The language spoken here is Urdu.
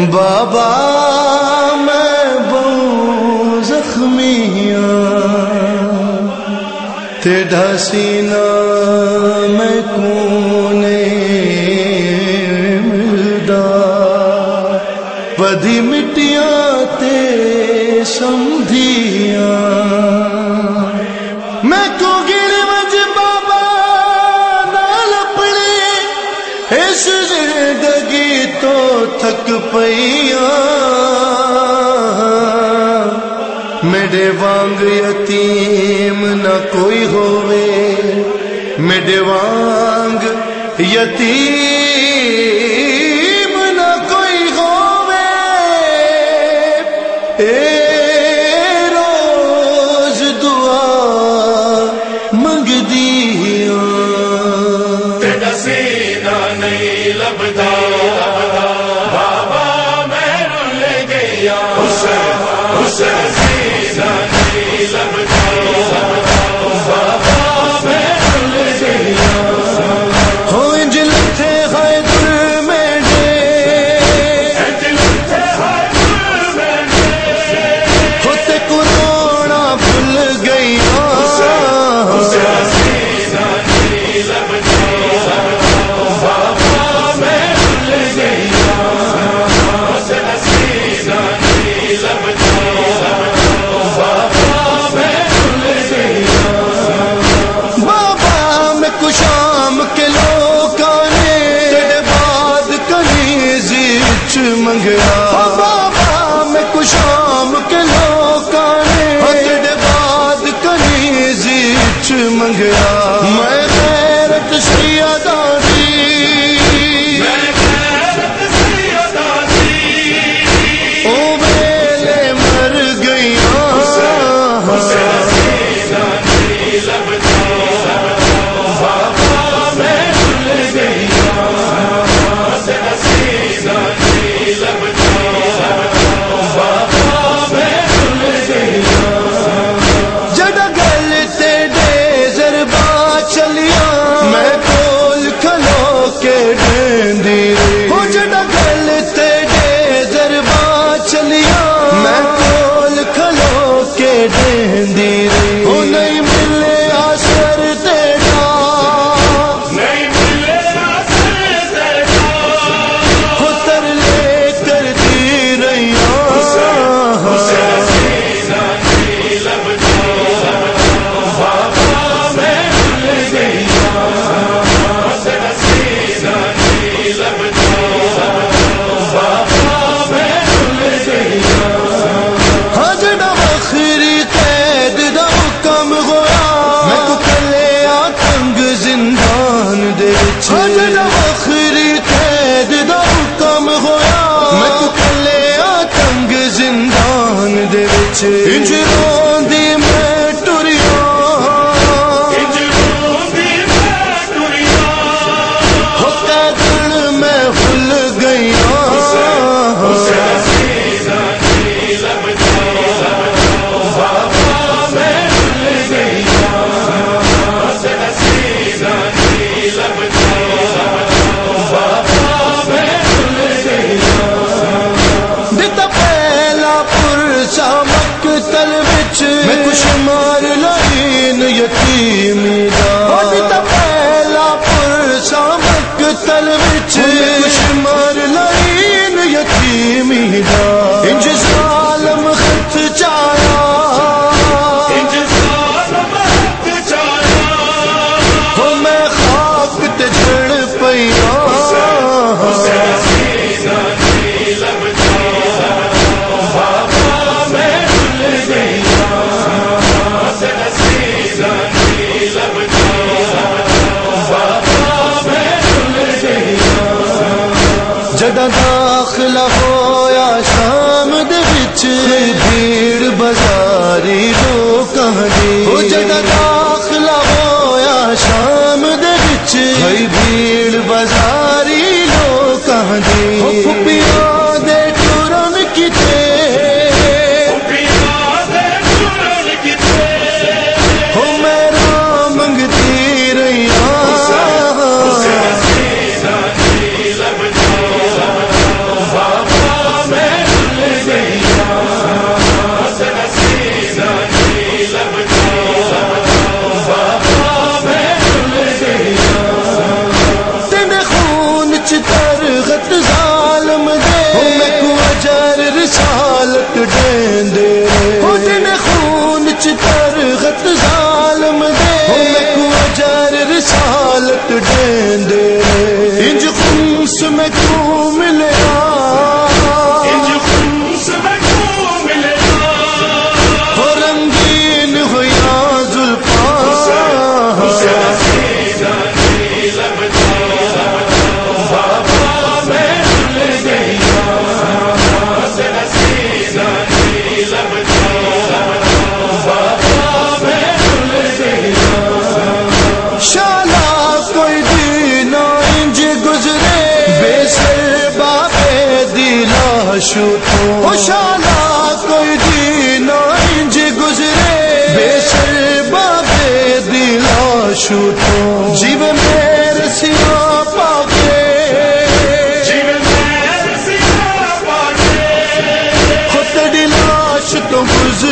بابا میں بہت زخمی ہوں، تیرا سینہ میں کونے ملدا، ودی مٹیاں تے سمدھیاں، میں کو گڑ وج بابا نال اپنی اس زندگی تو تھک پئیاں، میرے وانگ یتیم نہ کوئی ہووے، میرے وانگ یتیم نہ کوئی ہووے، اے روز دعا منگ دیاں، تیرا سینہ نہیں لبدا بابا میں رل گیا، اس سینہ نہیں لبدا بابا میں رل گیا، ہو انج لٹھے ہائے دل میرے، ہوتے کو رونا بھول گیا، منگیا بابا میں کشام کے لوکاں نے تیرے بعد کنیزی چ منگیا، میں غیرت سی ادا دی، او ویلے مر گئیاں، آخری قید دا حکم ہویا، میں تو کلے آتنگ زندان دے وچ، انج روندی میں ٹریاں، ہو قیدن میں بھول گئیاں، تلوار تو خوشالا کوئی دین انج گزرے بے سر بابے دلاشو تو جیو میرے سیا پاکے خود دلاش تو گزرے